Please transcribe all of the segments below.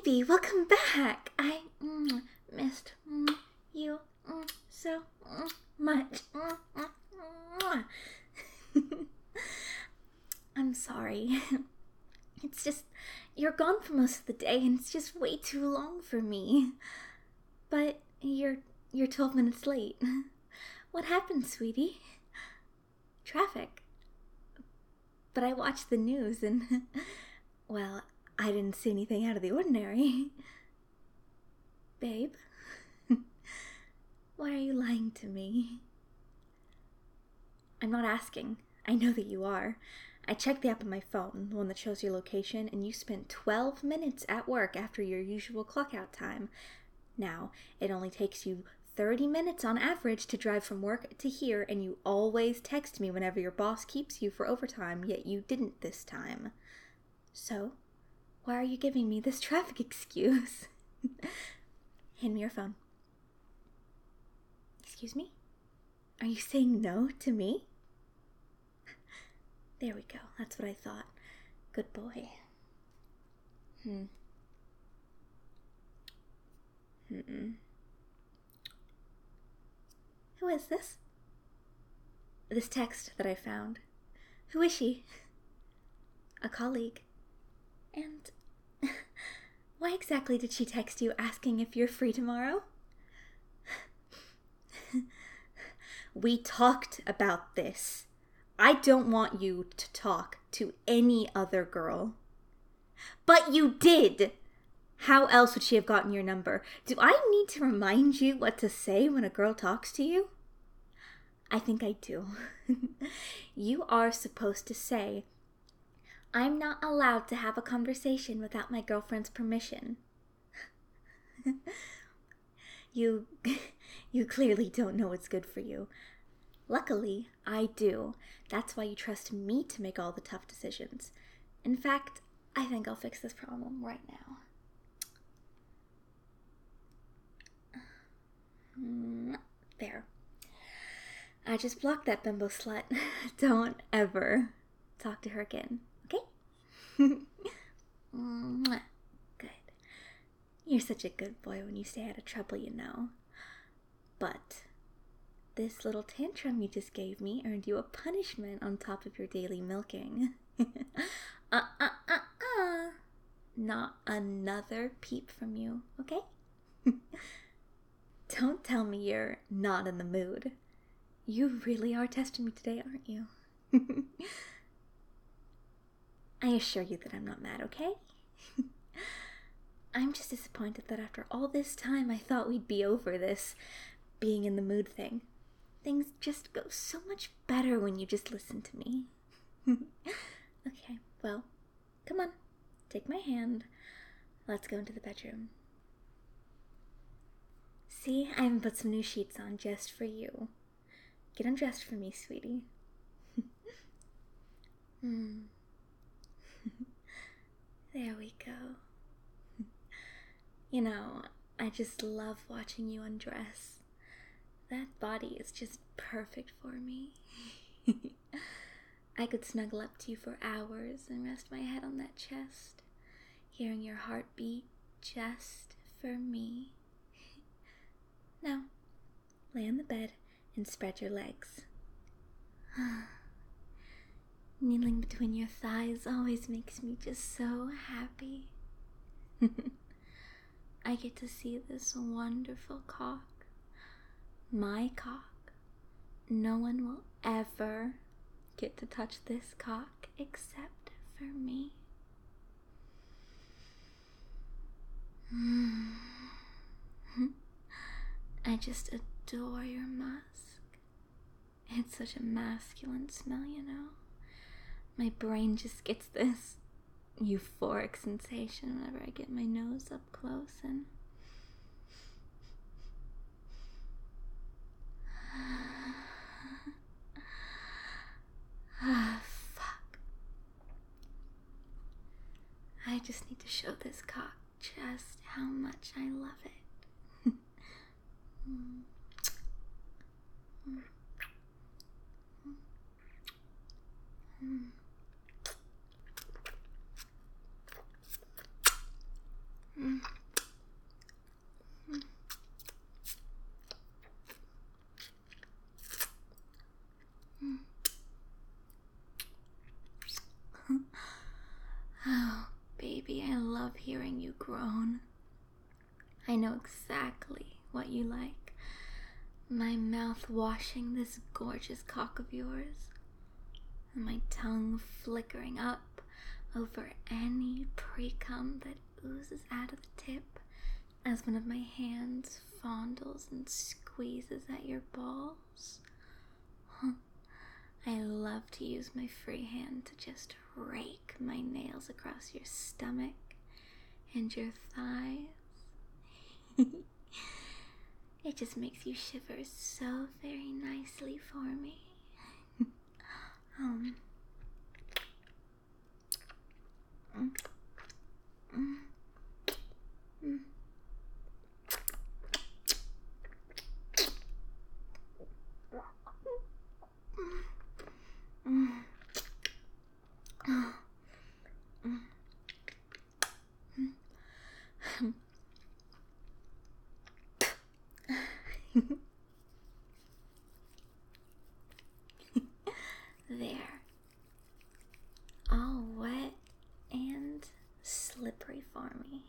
baby, welcome back. I missed you so much. I'm sorry. It's just, you're gone for most of the day and it's just way too long for me. But you're 12 minutes late. What happened, sweetie? Traffic. But I watched the news and, well, I didn't see anything out of the ordinary. Babe, why are you lying to me? I'm not asking. I know that you are. I checked the app on my phone, the one that shows your location, and you spent 12 minutes at work after your usual clock-out time. Now, it only takes you 30 minutes on average to drive from work to here, and you always text me whenever your boss keeps you for overtime, yet you didn't this time. So, why are you giving me this traffic excuse? Hand me your phone. Excuse me? Are you saying no to me? There we go. That's what I thought. Good boy. Who is this? This text that I found. Who is she? A colleague. And why exactly did she text you asking if you're free tomorrow? We talked about this. I don't want you to talk to any other girl. But you did! How else would she have gotten your number? Do I need to remind you what to say when a girl talks to you? I think I do. You are supposed to say, I'm not allowed to have a conversation without my girlfriend's permission. You clearly don't know what's good for you. Luckily, I do. That's why you trust me to make all the tough decisions. In fact, I think I'll fix this problem right now. There. I just blocked that bimbo slut. Don't ever talk to her again, okay? Good. You're such a good boy when you stay out of trouble, you know. But this little tantrum you just gave me earned you a punishment on top of your daily milking. Not another peep from you, okay? Don't tell me you're not in the mood. You really are testing me today, aren't you? I assure you that I'm not mad, okay? I'm just disappointed that after all this time I thought we'd be over this being in the mood thing. Things just go so much better when you just listen to me. Okay, well, come on. Take my hand. Let's go into the bedroom. See, I even put some new sheets on just for you. Get undressed for me, sweetie. There we go. You know, I just love watching you undress. That body is just perfect for me. I could snuggle up to you for hours and rest my head on that chest, hearing your heartbeat just for me. Now, lay on the bed and spread your legs. Kneeling between your thighs always makes me just so happy. I get to see this wonderful cock. My cock. No one will ever get to touch this cock except for me. I just adore your musk. It's such a masculine smell, you know. My brain just gets this euphoric sensation whenever I get my nose up close and fuck. I just need to show this cock just how much I love it. grown. I know exactly what you like. My mouth washing this gorgeous cock of yours, and my tongue flickering up over any pre-cum that oozes out of the tip as one of my hands fondles and squeezes at your balls. I love to use my free hand to just rake my nails across your stomach and your thighs. It just makes you shiver so very nicely for me. There. All wet and slippery for me.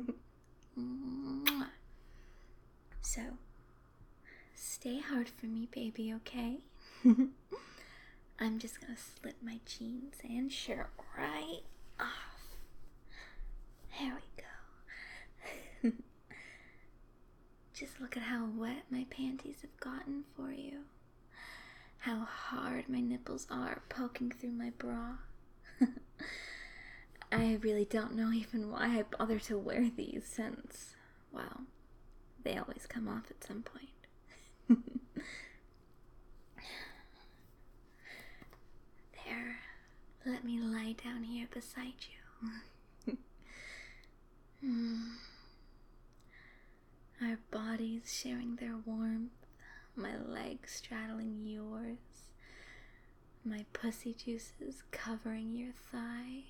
So, stay hard for me, baby, okay? I'm just gonna slip my jeans and shirt right off. There we go. Just look at how wet my panties have gotten for you. How hard my nipples are poking through my bra. I really don't know even why I bother to wear these since, well, they always come off at some point. There, let me lie down here beside you. Our bodies sharing their warmth, my legs straddling yours, my pussy juices covering your thigh.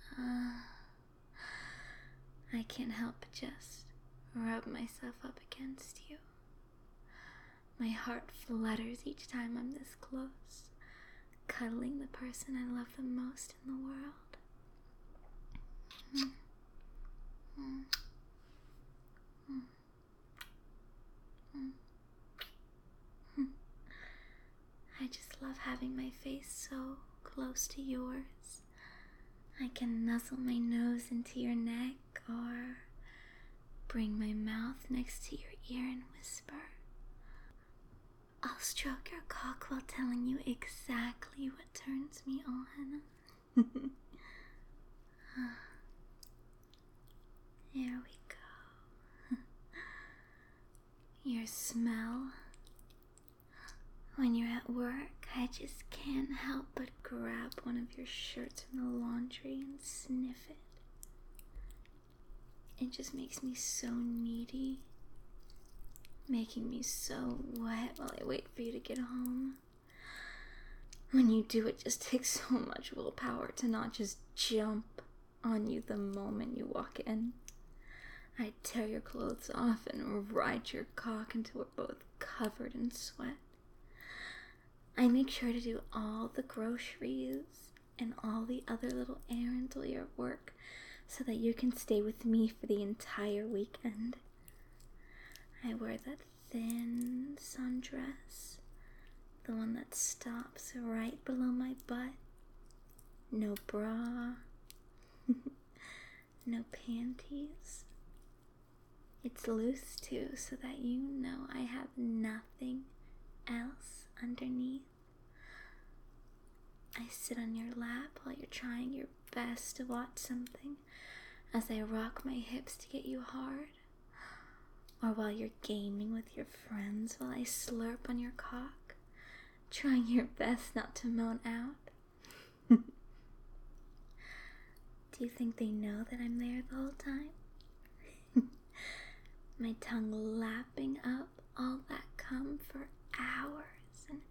I can't help but just rub myself up against you. My heart flutters each time I'm this close, cuddling the person I love the most in the world. I just love having my face so close to yours. I can nuzzle my nose into your neck or bring my mouth next to your ear and whisper. I'll stroke your cock while telling you exactly what turns me on. There we go. Your smell. When you're at work, I just can't help but grab one of your shirts from the laundry and sniff it. It just makes me so needy, making me so wet while I wait for you to get home. When you do, it just takes so much willpower to not just jump on you the moment you walk in. I tear your clothes off and ride your cock until we're both covered in sweat. I make sure to do all the groceries and all the other little errands while you're at work so that you can stay with me for the entire weekend. I wear that thin sundress, the one that stops right below my butt. No bra, no panties. It's loose too, so that you know I have nothing else underneath. I sit on your lap while you're trying your best to watch something as I rock my hips to get you hard, or while you're gaming with your friends while I slurp on your cock, trying your best not to moan out. Do you think they know that I'm there the whole time? My tongue lapping up all that cum for hours and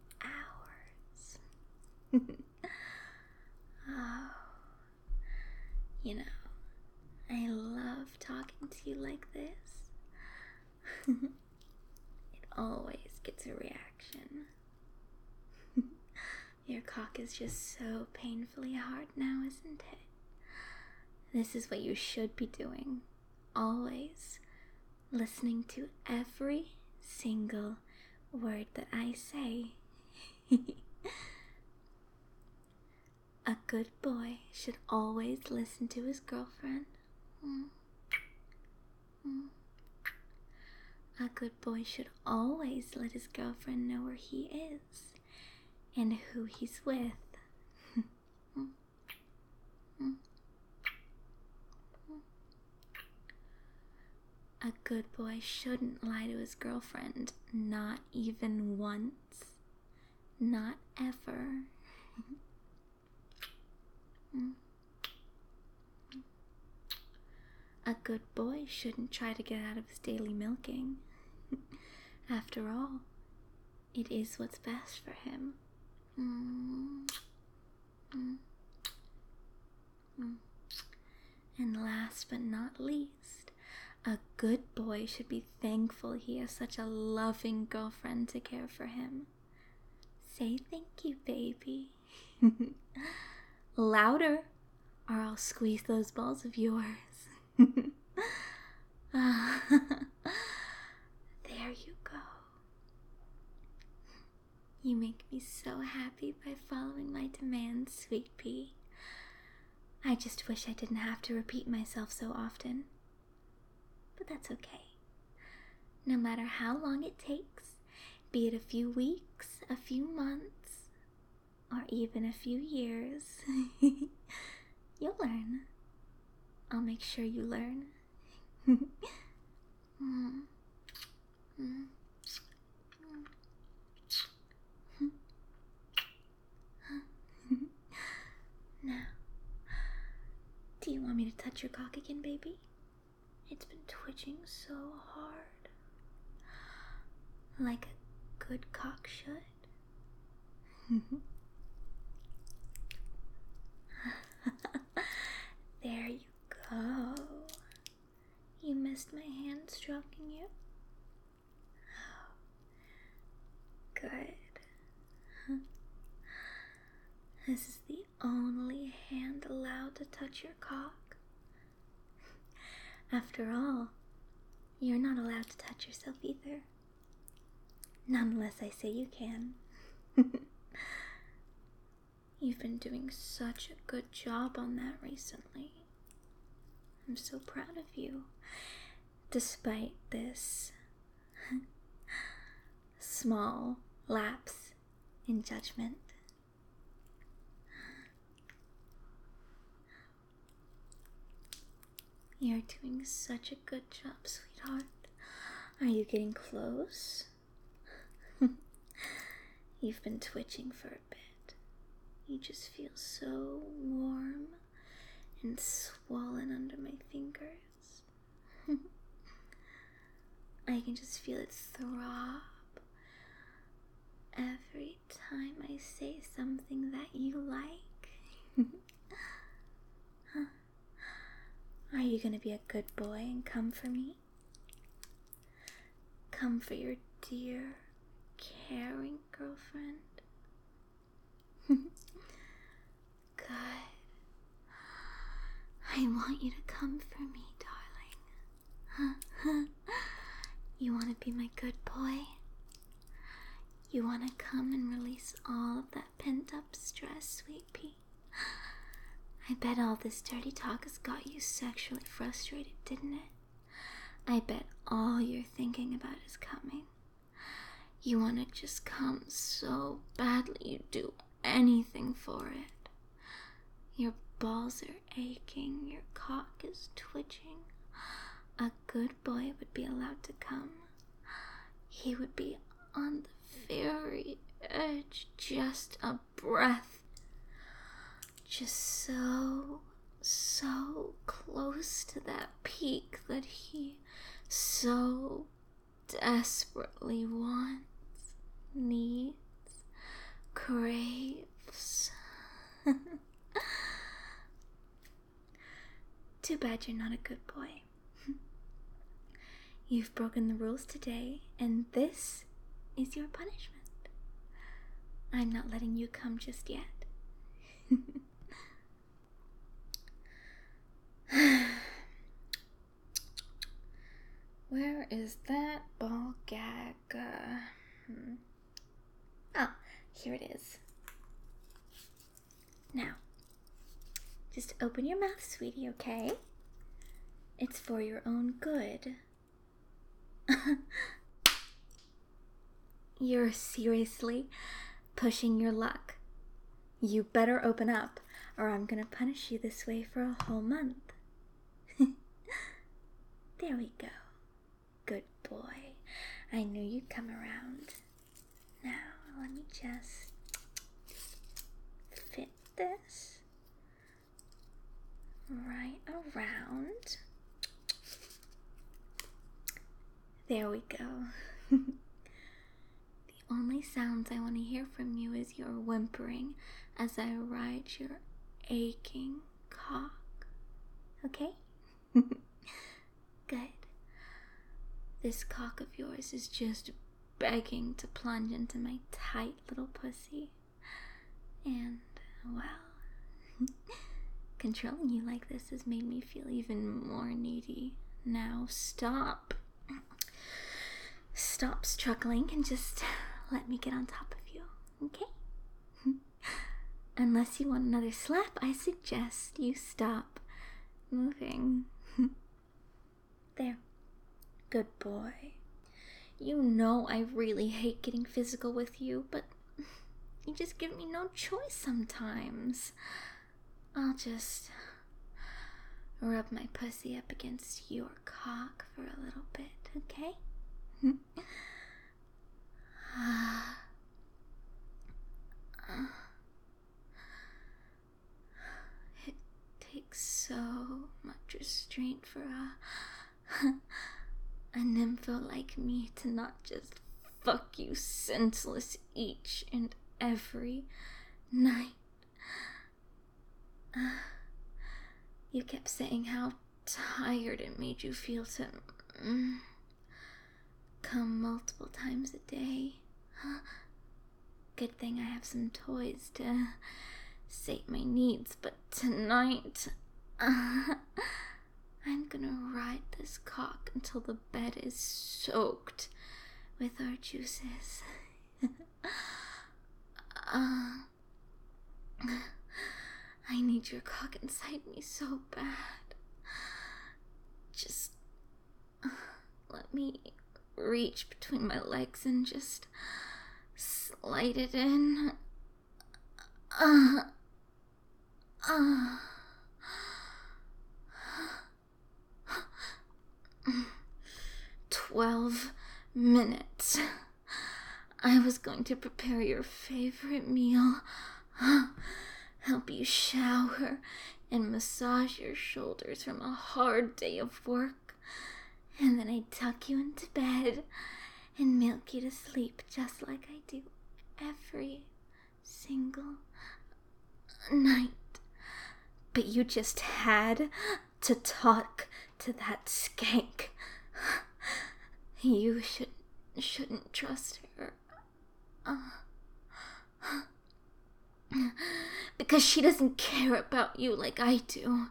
hours. Oh, you know, I love talking to you like this. It always gets a reaction. Your cock is just so painfully hard now, isn't it? This is what you should be doing always listening to every single word that I say. A good boy should always listen to his girlfriend. A good boy should always let his girlfriend know where he is and who he's with. A good boy shouldn't lie to his girlfriend, not even once, not ever. A good boy shouldn't try to get out of his daily milking. After all, it is what's best for him. And last but not least, a good boy should be thankful he has such a loving girlfriend to care for him. Say thank you, baby. Louder, or I'll squeeze those balls of yours. There you go. You make me so happy by following my demands, sweet pea. I just wish I didn't have to repeat myself so often. But that's okay. No matter how long it takes, be it a few weeks, a few months, or even a few years, you'll learn. I'll make sure you learn. Now, do you want me to touch your cock again, baby? It's been twitching so hard. Like a good cock should. There you go. You missed my hand stroking you? Oh, good. This is the only hand allowed to touch your cock. After all, you're not allowed to touch yourself either. Not unless I say you can. You've been doing such a good job on that recently. I'm so proud of you, despite this small lapse in judgment. You're doing such a good job, sweetheart. Are you getting close? You've been twitching for a bit. You just feel so warm and swollen under my fingers. I can just feel it throb every time I say something that you like. Are you gonna be a good boy and come for me? Come for your dear, caring girlfriend? Good. I want you to come for me, darling. You want to be my good boy? You want to come and release all of that pent-up stress, sweet pea? I bet all this dirty talk has got you sexually frustrated, didn't it? I bet all you're thinking about is coming. You want to just come so badly you'd do anything for it. Your balls are aching, your cock is twitching. A good boy would be allowed to come. He would be on the very edge, just a breath. Just so close to that peak that he so desperately wants, needs, craves. Too bad you're not a good boy. You've broken the rules today, and this is your punishment. I'm not letting you come just yet. is that ball gag? Oh, here it is. Now, just open your mouth, sweetie, okay? It's for your own good. You're seriously pushing your luck. You better open up, or I'm gonna punish you this way for a whole month. There we go. Good boy. I knew you'd come around. Now, let me just fit this right around. There we go. The only sounds I want to hear from you is your whimpering as I ride your aching cock. Okay? Good. This cock of yours is just begging to plunge into my tight little pussy. And, well, controlling you like this has made me feel even more needy. Now stop. Stop struggling and just let me get on top of you, okay? Unless you want another slap, I suggest you stop moving. There. Good boy. You know I really hate getting physical with you, but you just give me no choice sometimes. I'll just rub my pussy up against your cock for a little bit, okay? It takes so much restraint for a nympho like me to not just fuck you senseless each and every night. You kept saying how tired it made you feel to come multiple times a day. Good thing I have some toys to sate my needs, but tonight I'm gonna ride this cock until the bed is soaked with our juices. I need your cock inside me so bad. Just let me reach between my legs and just slide it in. 12 minutes. I was going to prepare your favorite meal, help you shower, and massage your shoulders from a hard day of work. And then I'd tuck you into bed and milk you to sleep just like I do every single night. But you just had to talk to that skank. You shouldn't trust her. Because she doesn't care about you like I do.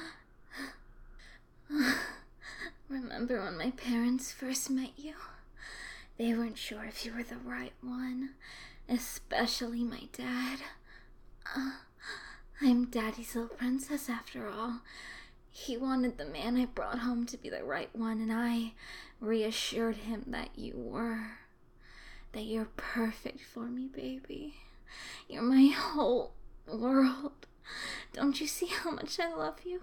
Remember when my parents first met you? They weren't sure if you were the right one, especially my dad. I'm Daddy's little princess after all. He wanted the man I brought home to be the right one, and I reassured him that you were. That you're perfect for me, baby. You're my whole world. Don't you see how much I love you?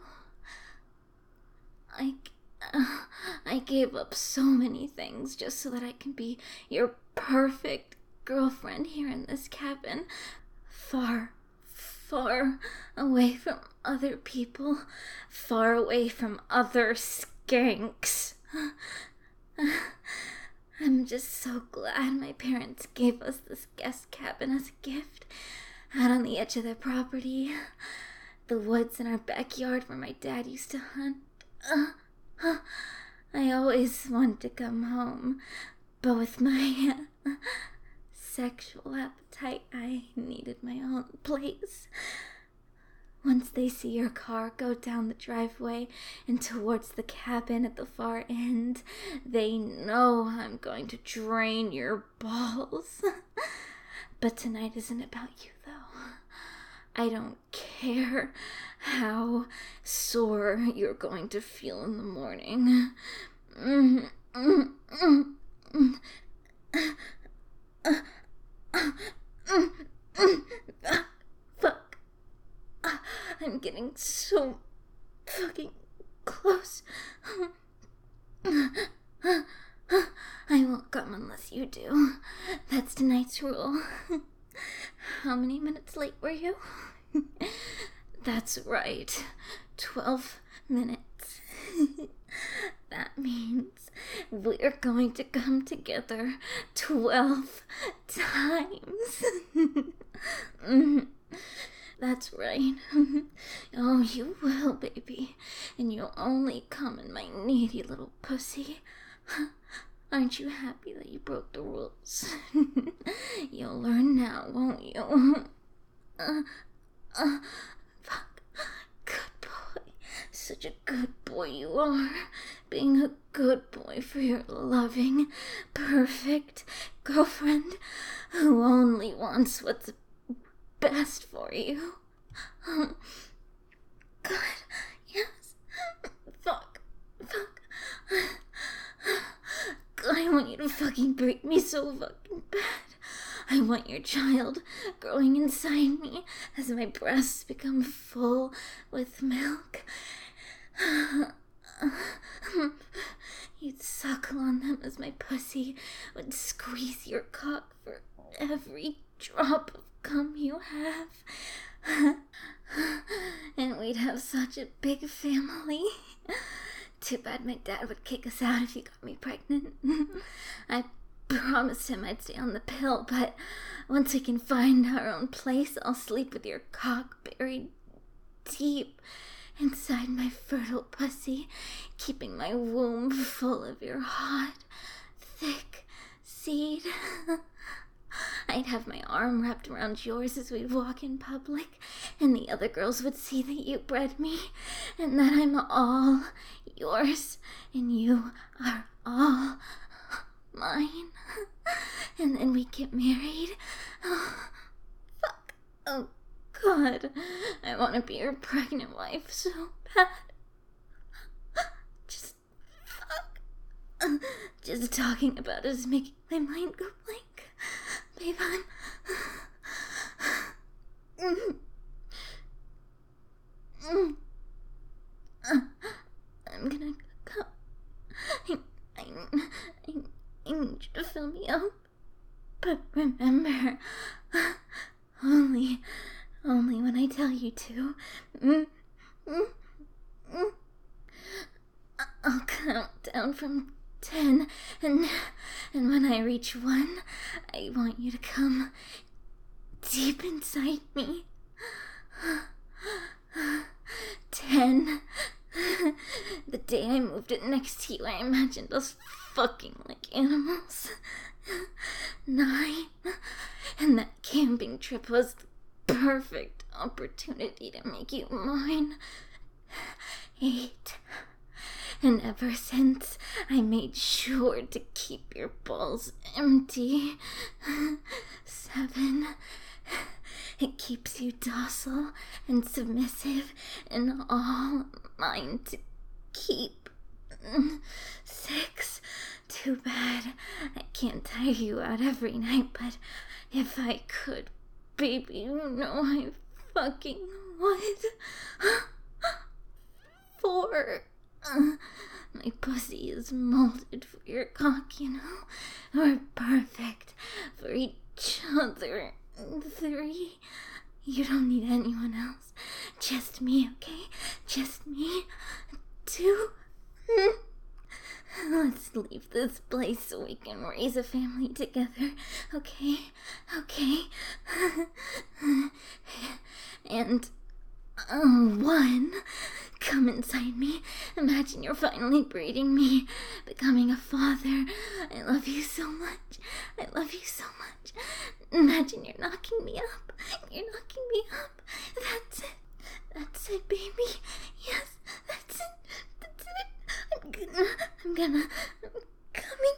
I gave up so many things just so that I can be your perfect girlfriend here in this cabin. Far, far away from other people. Far away from other skanks. I'm just so glad my parents gave us this guest cabin as a gift out on the edge of their property. The woods in our backyard where my dad used to hunt. I always wanted to come home, but with my sexual appetite, I needed my own place. Once they see your car go down the driveway and towards the cabin at the far end, they know I'm going to drain your balls. But tonight isn't about you, though. I don't care how sore you're going to feel in the morning. Fuck. I'm getting so fucking close. I won't come unless you do. That's tonight's rule. How many minutes late were you? That's right. 12 minutes. That means we're going to come together 12 times. That's right. Oh, you will, baby. And you'll only come in my needy little pussy. Aren't you happy that you broke the rules? You'll learn now, won't you? Fuck. Good boy. Such a good boy you are. Being a good boy for your loving, perfect girlfriend who only wants what's best for you. God, yes. Fuck. God, I want you to fucking break me so fucking bad. I want your child growing inside me as my breasts become full with milk. You'd suckle on them as my pussy would squeeze your cock for every drop of cum you have. And we'd have such a big family. Too bad my dad would kick us out if he got me pregnant. I promised him I'd stay on the pill, but once we can find our own place, I'll sleep with your cock buried deep inside my fertile pussy, keeping my womb full of your hot, thick seed. I'd have my arm wrapped around yours as we'd walk in public, and the other girls would see that you bred me, and that I'm all yours, and you are all mine. And then we get married. Oh, fuck. Oh, God. I want to be your pregnant wife so bad. Just fuck. Just talking about it is making my mind go blank. Babe, I'm gonna come. I need you to fill me up. But remember, only when I tell you to. I'll count down from 10, and when I reach 1, I want you to come deep inside me. 10. The day I moved it next to you, I imagined us fucking like animals. 9. And that camping trip was the perfect opportunity to make you mine. 8. And ever since, I made sure to keep your balls empty. 7. It keeps you docile and submissive and all mine to keep. 6. Too bad I can't tire you out every night, but if I could, baby, you know I fucking would. 4. My pussy is molded for your cock, you know. We're perfect for each other. 3. You don't need anyone else. Just me, okay? Just me. 2. Let's leave this place so we can raise a family together, okay? Okay? And 1. Come inside me. Imagine you're finally breeding me, becoming a father. I love you so much. I love you so much. Imagine you're knocking me up. You're knocking me up. That's it. That's it, baby. Yes, that's it. That's it. I'm coming.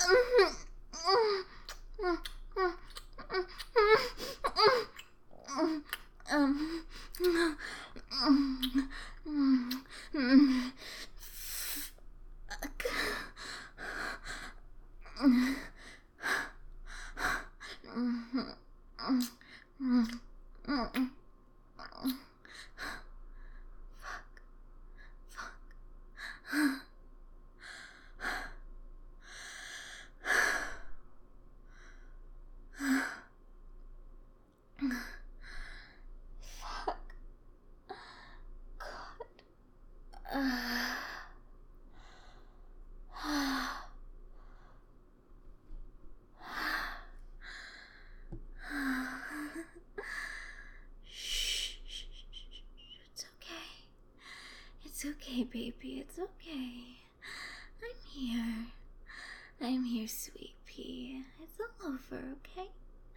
It's okay, baby. It's okay. I'm here. I'm here, sweet pea. It's all over, okay?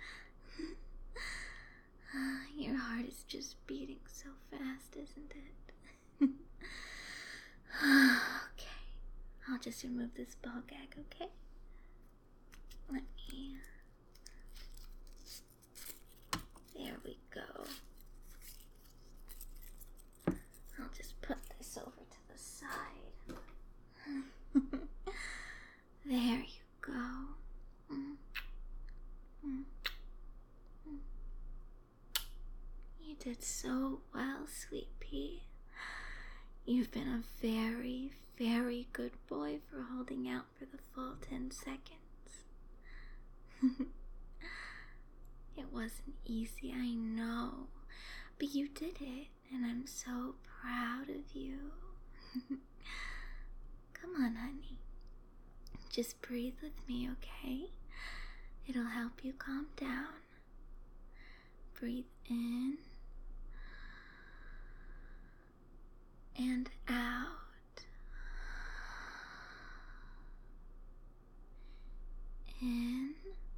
Your heart is just beating so fast, isn't it? Okay. I'll just remove this ball gag, okay? Let me... There we go. I'll just put this over to the side. There you go. You did so well, sweet pea. You've been a very, very good boy for holding out for the full 10 seconds. It wasn't easy, I know, but you did it, and I'm so proud of you. Come on, honey. Just breathe with me, okay? It'll help you calm down. Breathe in and out. In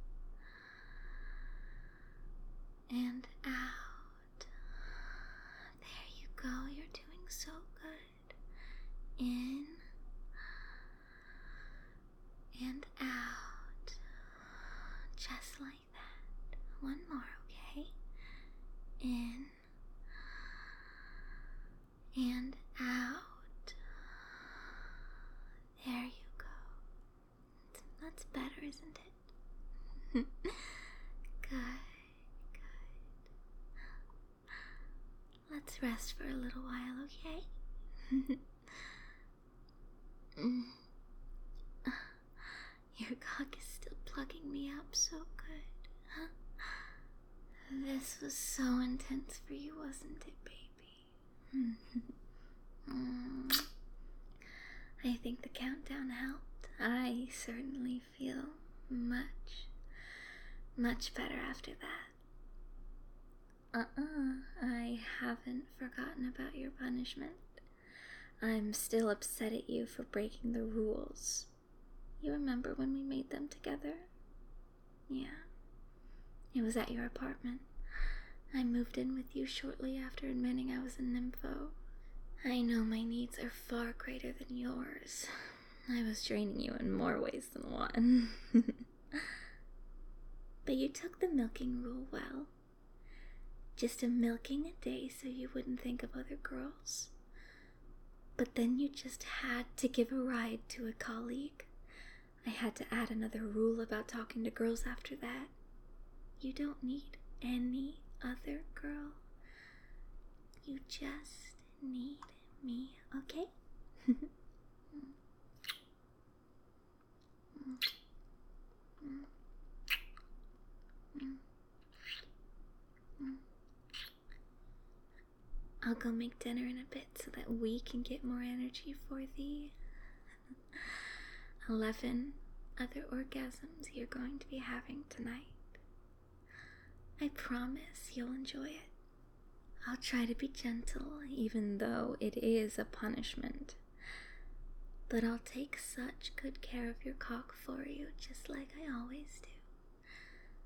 and out. There you go. You're doing so good. In and out. Just like that. One more, okay? In and out. There you go. That's better, isn't it? Good. Let's rest for a little while, okay? Your cock is still plugging me up so good, huh? This was so intense for you, wasn't it, baby? I think the countdown helped. I certainly feel much, much better after that. I haven't forgotten about your punishment. I'm still upset at you for breaking the rules. You remember when we made them together? Yeah. It was at your apartment. I moved in with you shortly after admitting I was a nympho. I know my needs are far greater than yours. I was draining you in more ways than one. But you took the milking rule well. Just a milking a day so you wouldn't think of other girls. But then you just had to give a ride to a colleague. I had to add another rule about talking to girls after that. You don't need any other girl. You just need me, okay? I'll go make dinner in a bit so that we can get more energy for the 11 other orgasms you're going to be having tonight. I promise you'll enjoy it. I'll try to be gentle, even though it is a punishment. But I'll take such good care of your cock for you, just like I always do.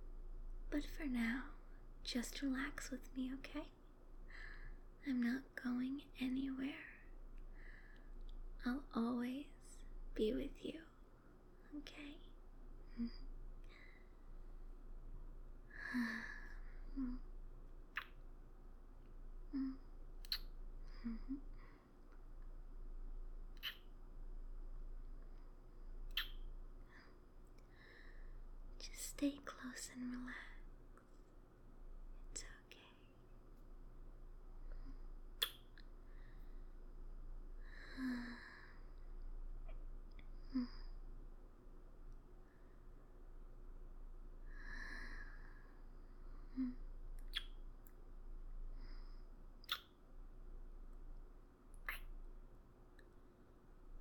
But for now, just relax with me, okay? I'm not going Just stay close and relax. It's okay.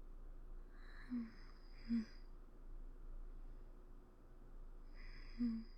Mm-hmm.